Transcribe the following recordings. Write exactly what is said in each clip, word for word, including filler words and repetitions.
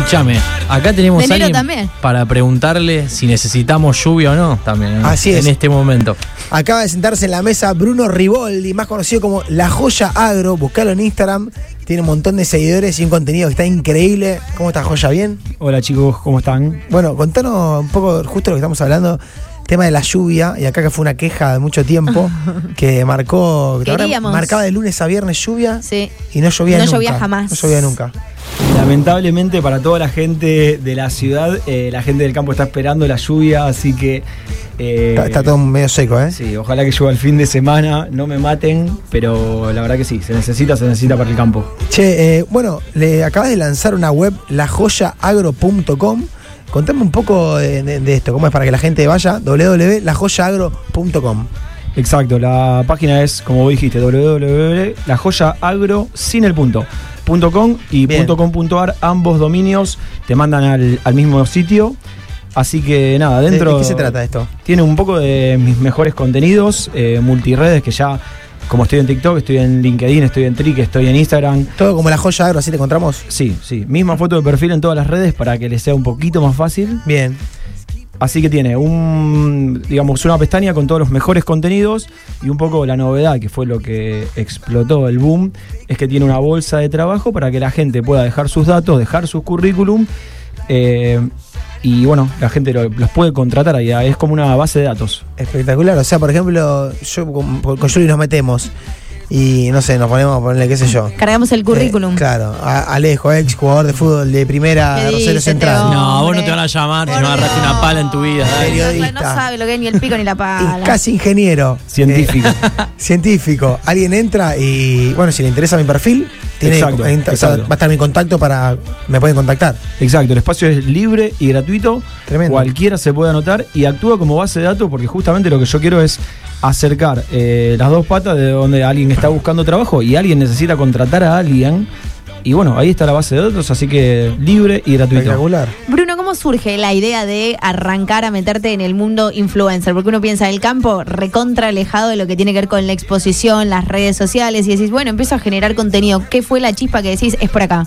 Escúchame, acá tenemos a alguien también. para preguntarle si necesitamos lluvia o no también, ¿no? Así es. En este momento. Acaba de sentarse en la mesa Bruno Riboldi, más conocido como La Joya Agro. Buscalo en Instagram. Tiene un montón de seguidores y un contenido que está increíble. ¿Cómo estás, Joya? ¿Bien? Hola chicos, ¿cómo están? Bueno, contanos un poco justo lo que estamos hablando. Tema de la lluvia, y acá que fue una queja de mucho tiempo, que marcó, que ahora marcaba de lunes a viernes lluvia, sí. Y no llovía no nunca. No llovía jamás. No llovía nunca. Lamentablemente para toda la gente de la ciudad, eh, la gente del campo está esperando la lluvia, así que... Eh, está, está todo medio seco, ¿eh? Sí, ojalá que llueva el fin de semana, no me maten, pero la verdad que sí, se necesita, se necesita para el campo. Che, eh, bueno, le acabas de lanzar una web, la joya agro punto com. Contame un poco de, de, de esto, cómo es para que la gente vaya, doble u doble u doble u punto la joya agro punto com. Exacto, la página es, como vos dijiste, doble u doble u doble u punto la joya agro sin el punto, punto .com y .com.ar, ambos dominios te mandan al, al mismo sitio. Así que nada, dentro... ¿De, de qué se trata esto? Tiene un poco de mis mejores contenidos, eh, multiredes, que ya... Como estoy en TikTok, estoy en LinkedIn, estoy en Trick, estoy en Instagram. ¿Todo como La Joya Agro, así te encontramos? Sí, sí. Misma foto de perfil en todas las redes para que les sea un poquito más fácil. Bien. Así que tiene un, digamos, una pestaña con todos los mejores contenidos y un poco la novedad, que fue lo que explotó el boom, es que tiene una bolsa de trabajo para que la gente pueda dejar sus datos, dejar sus currículum. Eh, Y bueno, la gente lo, los puede contratar ahí, es como una base de datos. Espectacular, o sea, por ejemplo, yo con, con Juli nos metemos y no sé, nos ponemos a ponerle, qué sé yo. Cargamos el currículum. Eh, claro, a Alejo, ex jugador de fútbol de primera, Rosario Central. No, vos no te van a llamar si no agarraste una pala en tu vida. Periodista. No sabe lo que es ni el pico ni la pala. Y casi ingeniero. Científico. Eh, científico. Alguien entra y, bueno, si le interesa mi perfil, tiene, exacto, entra, exacto. O sea, va a estar mi contacto para, me pueden contactar. Exacto, el espacio es libre y gratuito. Tremendo. Cualquiera se puede anotar y actúa como base de datos porque justamente lo que yo quiero es acercar eh, las dos patas de donde alguien está buscando trabajo y alguien necesita contratar a alguien. Y bueno, ahí está la base de datos, así que libre y gratuito. Espectacular. Bruno, ¿cómo surge la idea de arrancar a meterte en el mundo influencer? Porque uno piensa en el campo recontra alejado de lo que tiene que ver con la exposición, las redes sociales, y decís, bueno, empiezo a generar contenido. ¿Qué fue la chispa que decís, es por acá?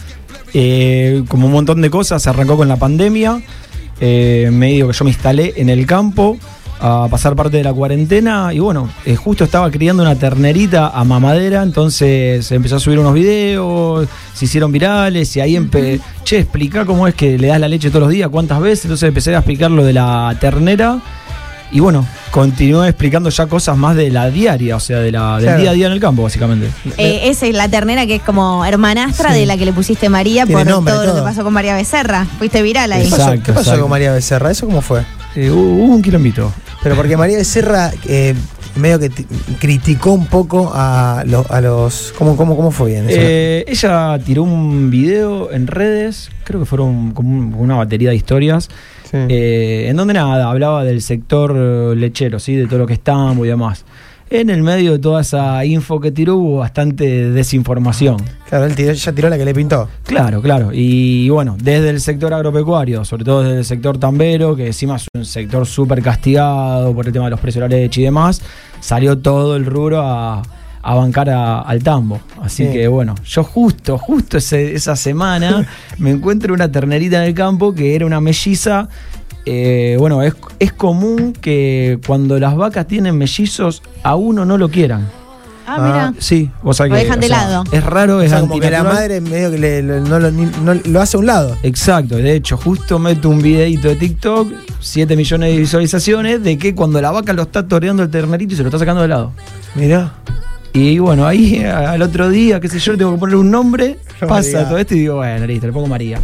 Eh, como un montón de cosas, se arrancó con la pandemia, eh, medio que yo me instalé en el campo a pasar parte de la cuarentena y bueno, eh, justo estaba criando una ternerita a mamadera, entonces empezó a subir unos videos, se hicieron virales y ahí empecé, uh-huh. che, explica cómo es que le das la leche todos los días, cuántas veces, entonces empecé a explicar lo de la ternera y bueno, continué explicando ya cosas más de la diaria, o sea, de la, del claro. día a día en el campo, básicamente. Eh, esa es la ternera que es como hermanastra sí. de la que le pusiste María por nombre, todo, todo lo que pasó con María Becerra, fuiste viral ahí. Exacto, ¿Qué pasó, ¿qué pasó exacto. con María Becerra? ¿Eso cómo fue? Eh, hubo un quilombito. Pero porque María Becerra eh, medio que t- criticó un poco a, lo, a los... ¿Cómo, cómo, cómo fue bien eso? Eh, ella tiró un video en redes, creo que fueron como un, una batería de historias, sí. eh, en donde nada, hablaba del sector lechero, ¿sí? De todo lo que estamos y demás. En el medio de toda esa info que tiró hubo bastante desinformación. Claro, él tiró, ya tiró la que le pintó. Claro, claro. Y bueno, desde el sector agropecuario, sobre todo desde el sector tambero, que encima es un sector súper castigado por el tema de los precios de la leche y demás, salió todo el rubro a, a bancar a, al tambo. Así sí. que bueno, yo justo, justo ese, esa semana me encuentro una ternerita en el campo que era una melliza. Eh, bueno, es, es común que cuando las vacas tienen mellizos a uno no lo quieran. Ah, mira. Ah, sí, o sea que, lo dejan de o sea, lado. Es raro, es o sea, como que la madre medio que le, lo, no, lo, no lo hace a un lado. Exacto, de hecho, justo meto un videito de TikTok, siete millones de visualizaciones, de que cuando la vaca lo está toreando el ternerito y se lo está sacando de lado. Mirá. Y bueno, ahí al otro día, qué sé yo, le tengo que poner un nombre, yo pasa María. todo esto y digo, bueno, listo, le pongo María.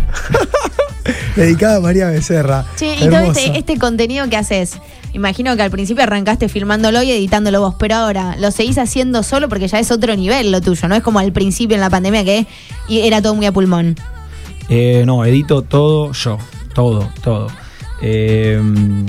Dedicada a María Becerra. Che, y todo este, este contenido que haces, imagino que al principio arrancaste filmándolo y editándolo vos, pero ahora lo seguís haciendo solo porque ya es otro nivel lo tuyo, no es como al principio en la pandemia que era todo muy a pulmón. Eh, no, edito todo yo, todo, todo. Eh,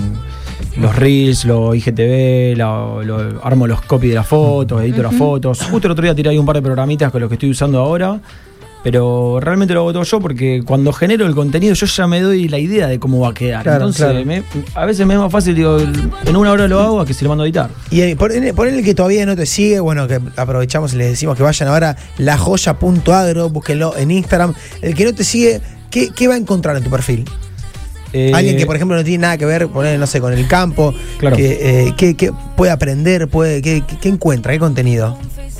los reels, los I G T V, lo, lo, armo los copies de las fotos, edito uh-huh. las fotos. Justo el otro día tiré ahí un par de programitas con los que estoy usando ahora. Pero realmente lo hago todo yo porque cuando genero el contenido yo ya me doy la idea de cómo va a quedar. Claro, Entonces claro. Me, a veces me es más fácil, digo, en una hora lo hago a que si lo mando a editar. Y ponele pon el que todavía no te sigue, bueno, que aprovechamos y les decimos que vayan ahora la joya punto agro, búsquenlo en Instagram. El que no te sigue, ¿qué, qué va a encontrar en tu perfil? Eh, Alguien que, por ejemplo, no tiene nada que ver, poner, no sé, con el campo, Claro. que, eh, que, que puede aprender, puede, que, que- ¿qué encuentra? ¿Qué contenido?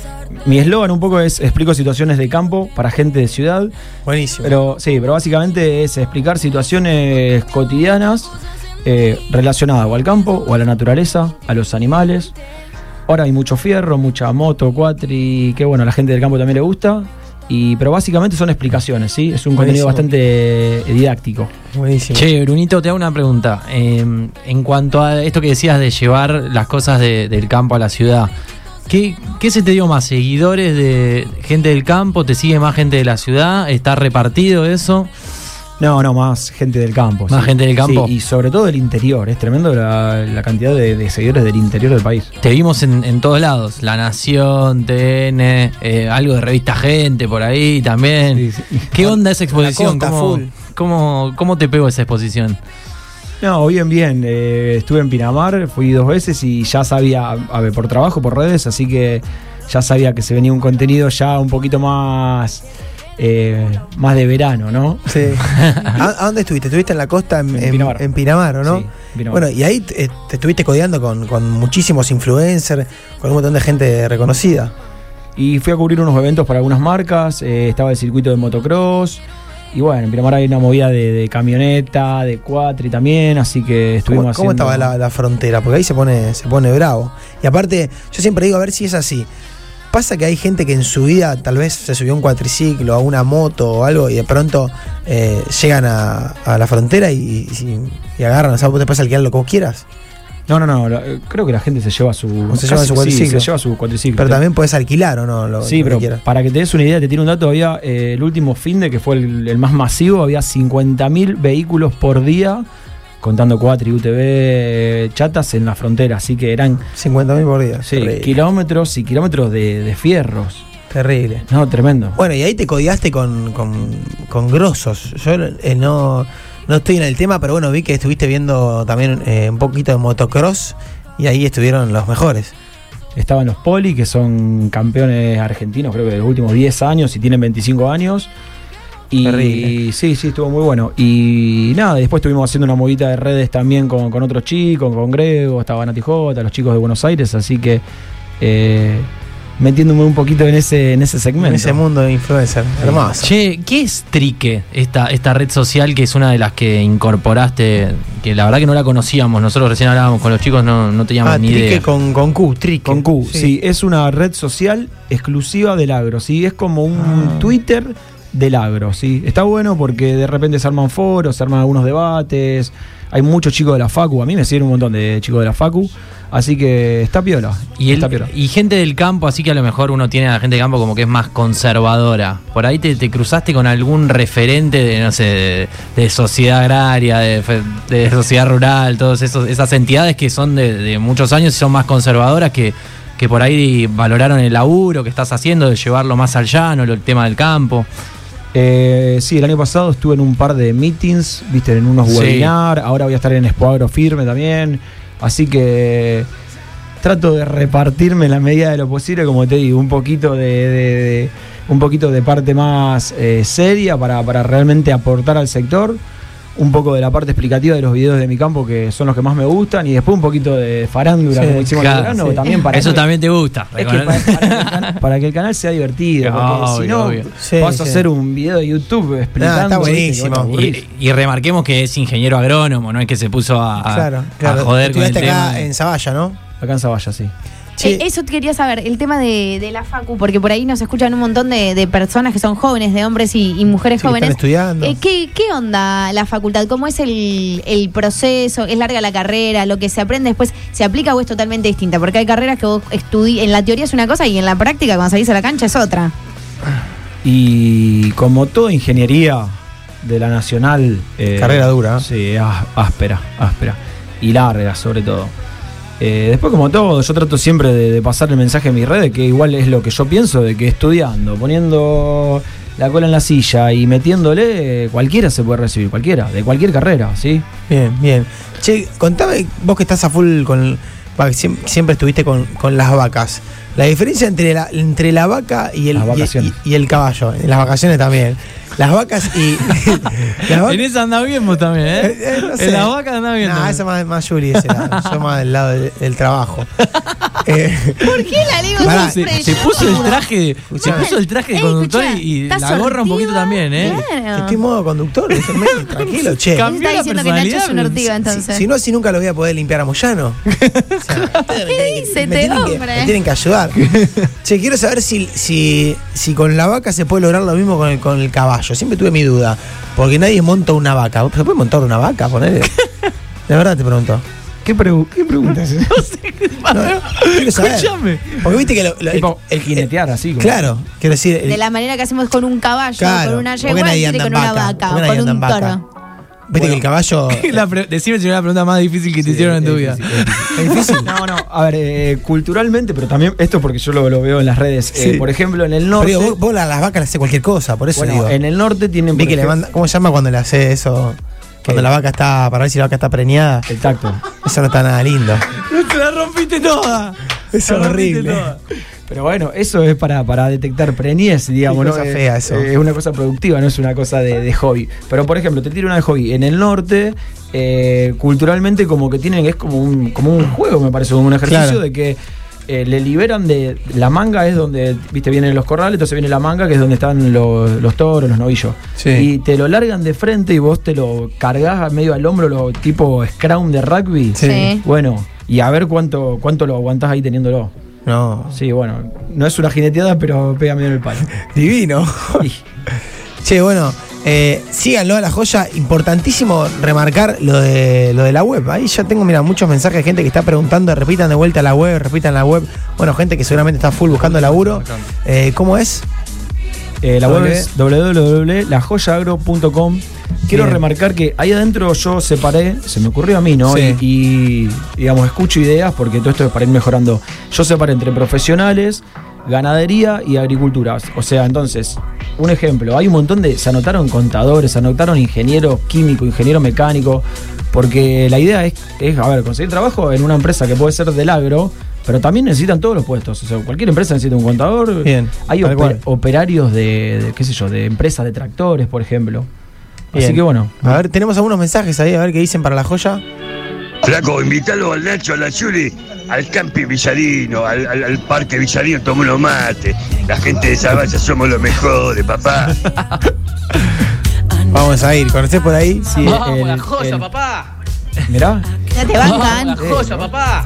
Mi eslogan un poco es explico situaciones de campo para gente de ciudad. Buenísimo. Pero sí, pero básicamente es explicar situaciones cotidianas eh, relacionadas o al campo o a la naturaleza, a los animales. Ahora hay mucho fierro, mucha moto, cuatri, que bueno, a la gente del campo también le gusta. Y, pero básicamente son explicaciones, ¿sí? Es un contenido Buenísimo. bastante eh, didáctico. Buenísimo. Che, Brunito, te hago una pregunta. Eh, en cuanto a esto que decías de llevar las cosas de- del campo a la ciudad, ¿qué, ¿qué se te dio más? ¿Seguidores de gente del campo? ¿Te sigue más gente de la ciudad? ¿Está repartido eso? No, no, más gente del campo. Más sí. gente del campo. Sí, y sobre todo del interior. Es tremendo la, la cantidad de, de seguidores del interior del país. Te vimos en, en todos lados. La Nación, T N, eh, algo de revista Gente por ahí también. Sí, sí. ¿Qué onda esa exposición? costa, ¿Cómo, full. cómo, ¿Cómo te pegó esa exposición? No, bien, bien. Eh, estuve en Pinamar, fui dos veces y ya sabía, a ver, por trabajo, por redes, así que ya sabía que se venía un contenido ya un poquito más, eh, más de verano, ¿no? Sí. ¿A, a dónde estuviste? ¿Estuviste en la costa, en, En en- Pinamar. en Pinamar, ¿o no? Sí, en Pinamar. Bueno, y ahí eh, te estuviste codeando con, con muchísimos influencers, con un montón de gente reconocida. Y fui a cubrir unos eventos para algunas marcas, eh, estaba el circuito de motocross. Y bueno, en Pinamar hay una movida de, de camioneta, de cuatri también, así que estuvimos ¿Cómo, cómo haciendo... estaba la, la frontera? Porque ahí se pone, se pone bravo. Y aparte, yo siempre digo, a ver si es así. Pasa que hay gente que en su vida tal vez se subió a un cuatriciclo, a una moto o algo, y de pronto eh, llegan a, a la frontera y, y, y agarran, o sea, vos te puedes alquilar lo que vos quieras. No, no, no, la- eh, creo que la gente se lleva su... O se lleva su sí, cuatriciclo. se lleva su cuatriciclo. Pero también puedes alquilar o no, lo, Sí, lo pero que quieras. para que te des una idea, te tiro un dato, había eh, el último fin de que fue el, el más masivo, había cincuenta mil vehículos por día, contando cuatri, U T V, eh, chatas en la frontera, así que eran cincuenta mil por día. sí, terrible. kilómetros y kilómetros de, de fierros. Terrible. No, tremendo. Bueno, y ahí te codiaste con, con, con grosos. Yo eh, no, no estoy en el tema, pero bueno, vi que estuviste viendo también eh, un poquito de motocross y ahí estuvieron los mejores. Estaban los Poli, que son campeones argentinos, creo que de los últimos diez años y tienen veinticinco años. Y Terrible. sí, sí, estuvo muy bueno. Y nada, después estuvimos haciendo una movida de redes también con, con otros chicos, con Grego, estaba Nati J, los chicos de Buenos Aires, así que eh, metiéndome un poquito en ese, en ese segmento. En ese mundo de influencer. Hermoso. Che, ¿qué es Trique? Esta, esta red social que es una de las que incorporaste, que la verdad que no la conocíamos. Nosotros recién hablábamos con los chicos, no, no teníamos Ah, ni trique idea. con, con Q, trique. Con Q, sí. es una red social exclusiva del agro, ¿sí? Es como un Ah. Twitter del agro, ¿sí? Está bueno porque de repente se arman foros, se arman algunos debates, hay muchos chicos de la Facu, a mí me siguen un montón de chicos de la Facu, así que está piola. Y, está el, piola. y gente del campo, así que a lo mejor uno tiene a la gente del campo como que es más conservadora. Por ahí te, te cruzaste con algún referente de, no sé, de, de sociedad agraria, de, fe- de sociedad rural, todas esas entidades que son de, de muchos años y son más conservadoras que, que por ahí valoraron el laburo que estás haciendo de llevarlo más al llano, el tema del campo. Eh, sí, el año pasado estuve en un par de meetings, viste, en unos Sí. webinars, ahora voy a estar en Expo Agro Firme también, así que trato de repartirme en la medida de lo posible, como te digo, un poquito de, de- de- un poquito de parte más eh, seria para, para realmente aportar al sector, un poco de la parte explicativa de los videos de mi campo que son los que más me gustan y después un poquito de farándula Sí, como hicimos claro, en el verano, sí. también para Eso que- también te gusta. es que para, para que el canal, para que el canal sea divertido, porque Obvio, si no obvio. Sí, vas a sí. hacer un video de YouTube explicando. Ah, está ¿viste? buenísimo. Que, bueno, aburrís. Y, y remarquemos que es ingeniero agrónomo, no es que se puso a, a- Claro, a claro. joder con el Estuviste acá tema. en Zavalla, ¿no? Acá en Zavalla, sí. Che, Eh, eso te quería saber, el tema de, de la Facu, porque por ahí nos escuchan un montón de, de personas que son jóvenes, de hombres y, y mujeres sí, que jóvenes. están estudiando. Eh, ¿qué, ¿Qué onda la facultad? ¿Cómo es el, el proceso? ¿Es larga la carrera? ¿Lo que se aprende después se aplica o es totalmente distinta? Porque hay carreras que vos estudias, en la teoría es una cosa y en la práctica, cuando salís a la cancha, es otra. Y como toda ingeniería de la nacional. eh, Carrera dura, ¿eh? Sí, á- áspera, áspera. Y larga, sobre todo. Eh, después, como todo, yo trato siempre de, de pasar el mensaje en mis redes, que igual es lo que yo pienso, de que estudiando, poniendo la cola en la silla y metiéndole, cualquiera se puede recibir, cualquiera, de cualquier carrera, ¿sí? Bien, bien. Che, contame, vos que estás a full con. va, que siem- Siempre estuviste con, con las vacas. La diferencia entre la, entre la vaca y el, Las y, vacaciones. y- y el caballo, en las vacaciones también. Las vacas y. las vacas, En esa anda bien vos también, ¿eh? Eh, eh, no sé. En las vacas anda bien. No, también. esa más, más Yuri, ese lado. Yo más del lado del, del trabajo. Eh, ¿Por qué la digo Pará, siempre Se, se yo? puso el traje de, se Escuchame. puso el traje de Ey, conductor escuchá, y, y la ¿estás gorra un poquito sortiva? también, ¿eh? Claro. estoy en modo conductor, déjenme tranquilo, che. Cam- Está la diciendo que Nacho es personalidad, una ortiva, Si, entonces. si no, así nunca lo voy a poder limpiar a Moyano. O sea, ¿Qué dice me este tienen que- hombre? me tienen que ayudar. Che, quiero saber si, si, si con la vaca se puede lograr lo mismo con el, con el caballo. Siempre tuve mi duda. Porque nadie monta una vaca. ¿Se puede montar una vaca? Ponele. De verdad te pregunto. ¿Qué, pregu- qué pregunta es esa? No sé qué pasa. No, quiero saber. Escúchame. Porque viste que lo, lo- Tipo, el, el jinetear así. como- Claro, quiero decir. el- De la manera que hacemos con un caballo, Claro, con una ¿por qué yegua, nadie y anda con en una vaca? vaca, ¿Por qué o nadie con anda un en vaca? toro. Viste que el caballo. La pre- decime si es la pregunta más difícil que te hicieron en tu vida. Es difícil. No, no, a ver, eh, culturalmente, pero también esto porque yo lo, lo veo en las redes. Eh, Sí. por ejemplo, en el Pero norte. digo, vos, vos a las vacas le haces cualquier cosa, por eso bueno, digo. en el norte tienen. Vi por que le ejemplo, manda. ¿Cómo se llama cuando le hace eso? Cuando ¿Qué? la vaca está. Para ver si la vaca está preñada. El tacto. Eso no está nada lindo. No te la rompiste toda. Eso es La rompiste horrible. toda. Pero bueno, eso es para, para detectar preñez, digamos, Qué ¿no? cosa Eh, fea eso. eh, Es una cosa productiva, no es una cosa de, de hobby. Pero por ejemplo, te tiro una de hobby. En el norte, eh, culturalmente como que tienen, es como un, como un juego, me parece, como un ejercicio Claro. de que eh, le liberan de. La manga es donde, viste, vienen los corrales, entonces viene la manga, que es donde están los, los toros, los novillos. Sí. Y te lo largan de frente y vos te lo cargas medio al hombro, lo tipo scrum de rugby. Sí. Sí. Bueno, y a ver cuánto, cuánto lo aguantás ahí teniéndolo. No. Sí, bueno, no es una jineteada, pero pega medio en el palo. Divino. Y- Che, bueno, eh, síganlo a La Joya. Importantísimo remarcar lo de lo de la web. Ahí ya tengo, mira, muchos mensajes de gente que está preguntando, repitan de vuelta la web, repitan la web. Bueno, gente que seguramente está full buscando laburo. Eh, ¿Cómo es? Eh, la web Doble- es doble u doble u doble u punto la joya agro punto com. Quiero Bien. remarcar que ahí adentro yo separé, se me ocurrió a mí, ¿no? Sí. Y, y, digamos, escucho ideas porque todo esto es para ir mejorando. Yo separé entre profesionales, ganadería y agricultura. O sea, entonces, un ejemplo, hay un montón de. Se anotaron contadores, se anotaron ingenieros químicos, ingenieros mecánicos, porque la idea es, es, a ver, conseguir trabajo en una empresa que puede ser del agro. Pero también necesitan todos los puestos. O sea, cualquier empresa necesita un contador. Bien, Hay tal oper- cual. operarios de, de, qué sé yo, de empresas de tractores, por ejemplo. Así Bien. que bueno. A ver, tenemos algunos mensajes ahí, a ver qué dicen para La Joya. Flaco, invítalo al Nacho, a la Yuri, al camping Villarino, al, al, al parque Villarino, tomó unos mates. La gente de esa valla somos los mejores, papá. Vamos a ir, ¿conocés por ahí? Sí, Vamos, el- la joya, el- papá. Mirá, Ya te Vamos, bancan. la joya, papá.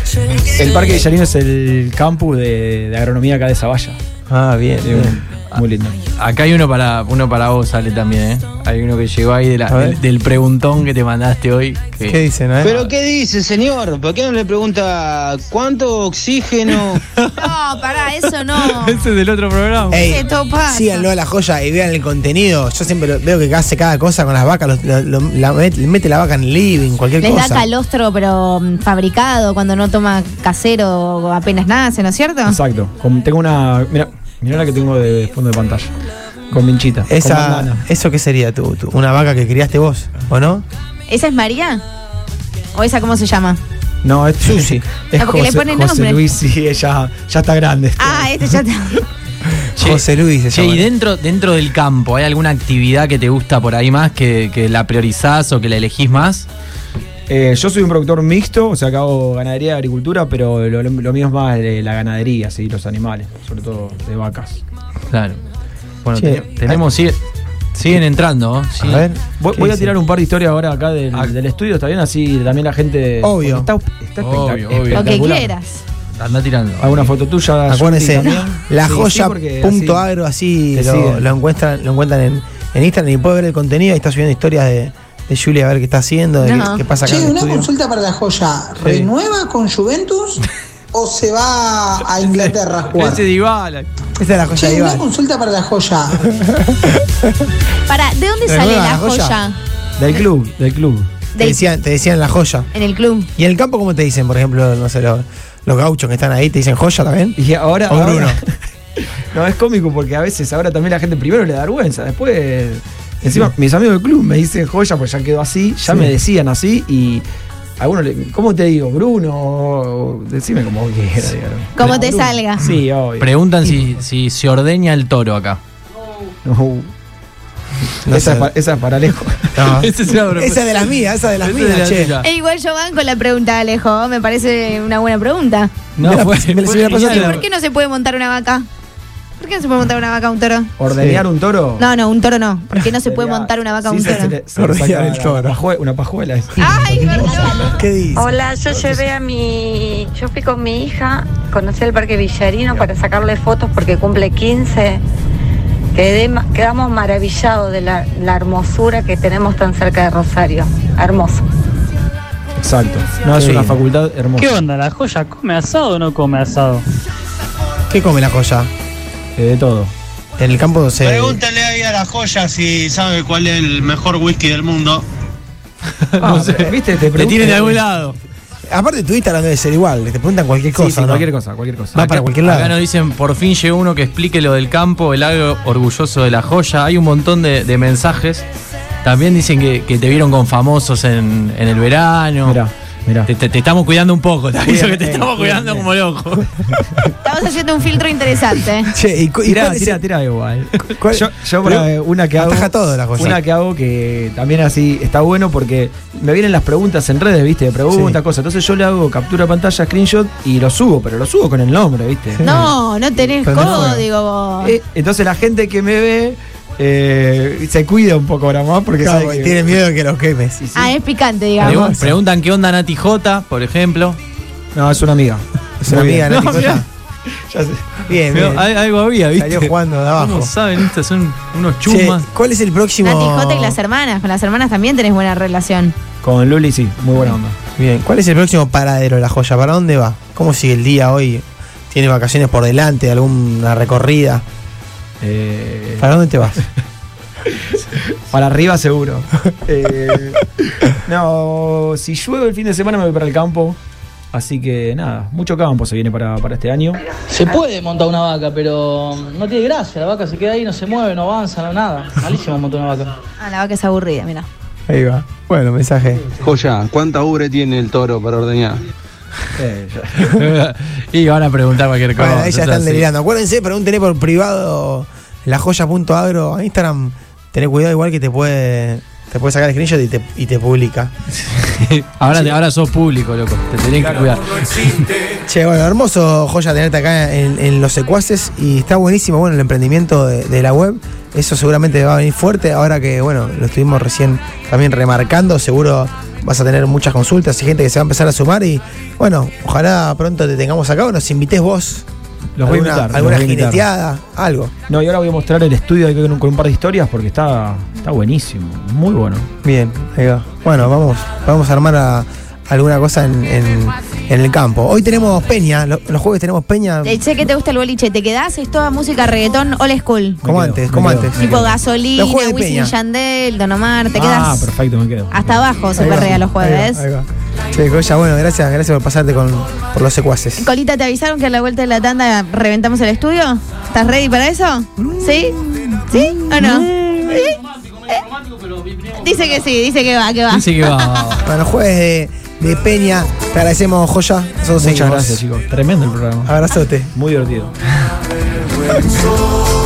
el Parque Villarino es el campus de, de agronomía acá de Zavalla. Ah, bien. Sí, bien. muy lindo. Acá hay uno para uno para vos, sale también, ¿eh? Hay uno que llegó ahí de la- A ver. del, del preguntón que te mandaste hoy. que- ¿Qué dicen? eh? ¿Pero qué dice, señor? ¿Por qué no le pregunta cuánto oxígeno? No, pará, eso no. Ese es del otro programa. Ey, Esto pasa. síganlo a La Joya y vean el contenido. Yo siempre lo- veo que hace cada cosa con las vacas. lo- lo- lo- la met- mete la vaca en el living, cualquier Les da cosa. calostro, pero mm, fabricado, cuando no toma casero apenas nace, ¿no es cierto? Exacto. Con- tengo una. Mira, mira la que tengo de fondo de pantalla. Con minchita. con Esa, bandana. ¿Eso qué sería? ¿Tú, tú, ¿Una vaca que criaste vos? ¿O no? ¿Esa es María? ¿O esa cómo se llama? No, es Susi. Es Ah, porque le José, ponen José nombre. Luis, sí, ella ya está grande. Ah, este ya está. Che, José Luis se Che, llama. y dentro, dentro del campo, ¿hay alguna actividad que te gusta por ahí más, que, que la priorizás o que la elegís más? Eh, yo soy un productor mixto, o sea, que hago ganadería y agricultura, pero lo, lo- lo mío es más de la ganadería, sí, los animales, sobre todo de vacas. Claro. Bueno, Che, te- tenemos, sigue- siguen entrando, ¿no? Sí. A ver. Voy, ¿qué voy a dice? tirar un par de historias ahora acá del, Ah. del estudio, ¿está bien? Así también la gente. Obvio. Está, está Obvio, espectac- obvio. Lo que espectacular. quieras. Anda tirando. Alguna foto tuya. Acuérdense, Jordi, también. la Sí, sí, joya porque punto así- agro, así te lo, siguen. lo encuentran, lo encuentran en, en Instagram y puede ver el contenido. Ahí está subiendo historias de, de Julia a ver qué está haciendo, de No. qué, qué pasa acá Che, en el una estudio. consulta para la joya. ¿Renueva con Juventus o se va a Inglaterra a jugar? Ese Dybala. Esta es la joya de Che, una Iván. consulta para la joya. Para, ¿de dónde ¿Renueva sale la la joya? joya? Del club, del club. Te Del- decían, te decían la joya. En el club. ¿Y en el campo cómo te dicen, por ejemplo, no sé, los, los gauchos que están ahí, te dicen joya también? Y ahora. O ahora- Bruno. no, es cómico porque a veces ahora también la gente primero le da vergüenza. Después. Encima, mis amigos del club me dicen joya, pues ya quedó así, ya Sí. me decían así y. Algunos le, ¿cómo te digo? Bruno, decime como quieras. Como te salga. Sí, obvio. Preguntan si, si se ordeña el toro acá. No. No esa, sé. es pa- esa es para Alejo. No. Esa es una Esa de las mías, esa de las Esa mías, de la che. tuya. E igual yo van con la pregunta de Alejo, me parece una buena pregunta. No, Me la- fue, me la- fue se me la pasó genial. a ¿Por qué no se puede montar una vaca? ¿Por qué no se puede montar una vaca a un toro? ¿Ordeñar Sí. un toro? No, no, un toro no. ¿Por qué no se puede Sería- montar una vaca a sí, un se- toro? se le- se le Ordeñar saca el la toro. pajue- una pajuela. es. ¡Ay, perdón! ¿Qué dice? Hola, yo llevé a mi... Yo fui con mi hija, conocí el Parque Villarino para sacarle fotos porque cumple quince. Quedé ma- quedamos maravillados de la, la hermosura que tenemos tan cerca de Rosario. Hermoso. Exacto. No, es Qué una lindo. facultad hermosa. ¿Qué onda? ¿La joya come asado o no come asado? ¿Qué come la joya? Eh, de todo. En el campo se. Pregúntale ahí a la joya si sabe cuál es el mejor whisky del mundo. No sé. ¿Viste? Te Te pregunto- tienen de algún lado. Aparte, tu Instagram debe ser igual. Te preguntan cualquier Sí, cosa, sí, ¿no? cualquier cosa, cualquier cosa. Va para cualquier lado. Acá nos dicen, por fin llegó uno que explique lo del campo, el algo orgulloso de la joya. Hay un montón de, de mensajes. También dicen que, que te vieron con famosos en, en el verano. Mirá, mirá. Te, te- te estamos cuidando un poco, te aviso que te Cuídame, estamos cuidando cuídame. como loco. Estamos haciendo un filtro interesante. Che, ¿y, cu- y Tira, cuál es tira, el- tira igual. cuál- Yo, yo pero para una que hago. ataja todo la joya. Una que hago que también así está bueno porque me vienen las preguntas en redes, ¿viste? Preguntas, Sí. cosas. Entonces yo le hago captura de pantalla, screenshot y lo subo, pero lo subo con el nombre, ¿viste? No, no tenés Pero no, código vos. Eh, entonces la gente que me ve eh, se cuida un poco ahora más porque Claro, sabe porque que- tienen miedo de que los quemes. Sí, sí. Ah, es picante, Pregun- digamos. Preguntan qué onda Nati J, por ejemplo. No, es una amiga. Es una Muy amiga, bien. Nati No, Costa. mirá. Ya sé. Bien, Pero bien. al- algo había, ¿viste? Salió jugando de abajo. ¿Cómo saben esto? Son unos Che, chumas. ¿cuál es el próximo? Nati J y las hermanas. Con las hermanas también tenés buena relación. Con Luli sí, muy buena onda. Bien, ¿cuál es el próximo paradero de la joya? ¿Para dónde va? ¿Cómo sigue el día hoy? ¿Tiene vacaciones por delante? ¿Alguna recorrida? Eh, ¿Para dónde te vas? Para arriba seguro. Eh, no, si llueve el fin de semana me voy para el campo. Así que nada, mucho campo se viene para, para este año. Se puede montar una vaca, pero no tiene gracia. La vaca se queda ahí, no se mueve, no avanza, no nada. Malísimo montar una vaca. Ah, la vaca es aburrida, mira. Ahí va. Bueno, mensaje. Joya, ¿cuánta ubre tiene el toro para ordeñar? Eh, ya. Y van a preguntar cualquier cosa. Bueno, ahí ya es están así. delirando. Acuérdense, pregúntenle por privado lajoya.agro a Instagram. Tené cuidado igual que te puede te puede sacar el screenshot y te, y te publica. ahora, te- ahora sos público, loco. Te tenés que cuidar. Che, bueno, hermoso Joya tenerte acá en, en Los Secuaces y está buenísimo, bueno, el emprendimiento de, de la web. Eso seguramente va a venir fuerte. Ahora que, bueno, lo estuvimos recién también remarcando, seguro vas a tener muchas consultas y gente que se va a empezar a sumar y, bueno, ojalá pronto te tengamos acá o nos invites vos. Los voy a alguna, invitar. los alguna voy a invitar. jineteada, algo. No, y ahora voy a mostrar el estudio ahí con, con un par de historias porque está, está buenísimo, muy bueno. Bien, ahí va. Bueno, vamos, vamos a armar a- alguna cosa en, en- en el campo. Hoy tenemos peña, lo- los jueves tenemos peña. Eh, Sé que te gusta el boliche. ¿Te quedás? Es toda música reggaetón old school. Como Me quedo, antes, me como quedo, antes. me Tipo quedo. gasolina, Los jueves de Wisin y Peña. Yandel, Don Omar. ¿Te Ah, quedás? perfecto, me quedo. Hasta abajo se Ahí va, perrea los jueves. Ahí va, ahí va. Che, Goya, bueno, gracias, gracias por pasarte con, por los secuaces. Colita, ¿te avisaron que a la vuelta de la tanda reventamos el estudio? ¿Estás ready para eso? ¿Sí? ¿Sí o no? ¿Sí? ¿Eh? Dice que sí, dice que va, que va. Dice que va. Bueno, jueves de, de peña, te agradecemos, Joya. Nosotros Muchas seguimos. gracias, chicos. Tremendo el programa. Abrazote. Muy divertido. Vergüenzoso.